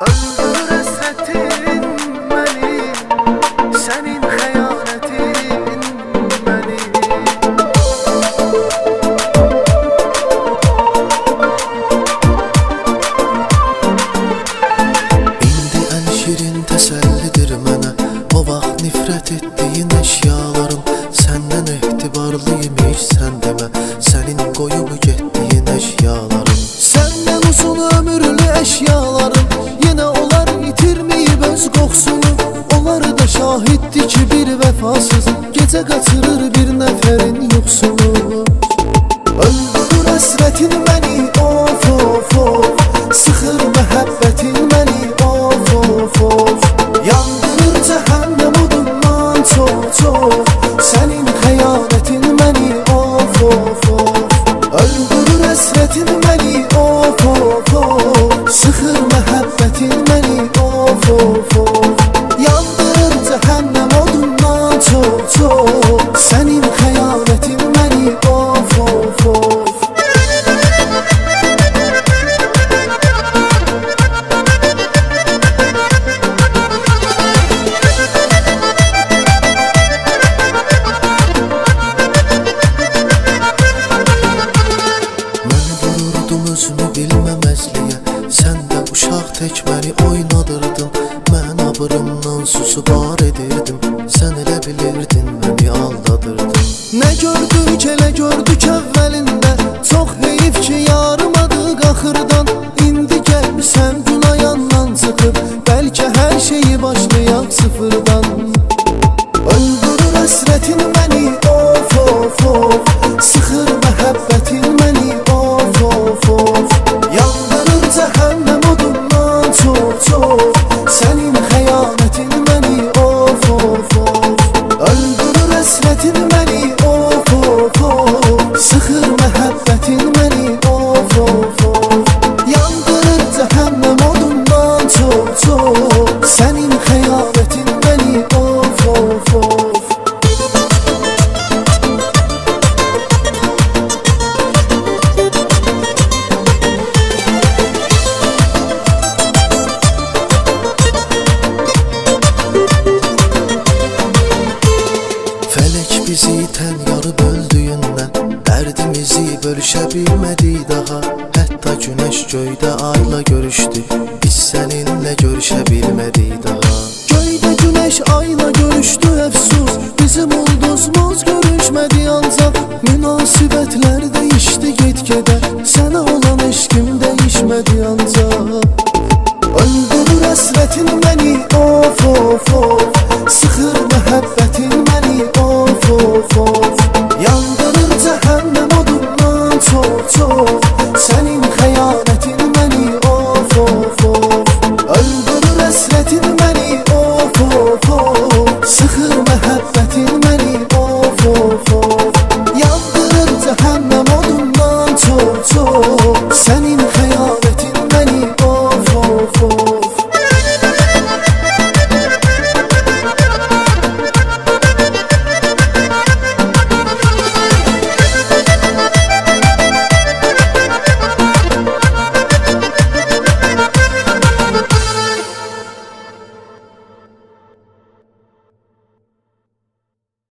Öldürür hasretin beni, senin hayanetin beni. İndi en şirin təsəllidir mənə o vaxt nifrət etdiyin eşyalarım. Səndən etibarlıymış sən demə, sənin qoyub getdiyin eşyalarım. Səndən uzun ömürlü eşyalarım yenə onlar itirməyib öz qoxusunu. Onlar da şahiddir ki bir vəfasız gecə qaçırır bir nəfərin yuxusunu. Öldürür həsrətin məni, of of of, sıxır məhəbbətin məni, of of of. Yandırır cəhənnəm odundan çox çox, sənin xəyanətin məni, of of of. Öldürür həsrətin məni, of of of, sıxır məhəbbətin məni, of of of. Yandırır cəhənnəm odundan çox çox, sənin xəyanətin məni, of of of. Özümü bilməməzliyə, sən də uşaq tək məni oynadırdın. Mən abırımdan susub ar edirdim, sən elə bilirdin məni aldadırdın. Nə gördük elə gördük əvvəlində, çox heyif ki yarımadıq axırdan. İndi gəlmisən gün ayandan çıxıb, bəlkə hər şeyi başlayaq sıfırdan. Öldürür həsrətin məni, of of of, sıxır məhəbbətin məni, of of of. Yandırır cəhənnəm odundan çox çox, sənin xəyanətin məni, of of of. Öldürür həsrətin məni, of of of, sıxır məhəbbətin məni, of of of. Yandırır cəhənnəm odundan çox çox, sənin xəyanətin məni, of of of. Bizi tən yarıb öldüyündən, dərdimizi bölüşə bilmədik daha. Hətta günəş göydə ayla görüşdü, biz sənin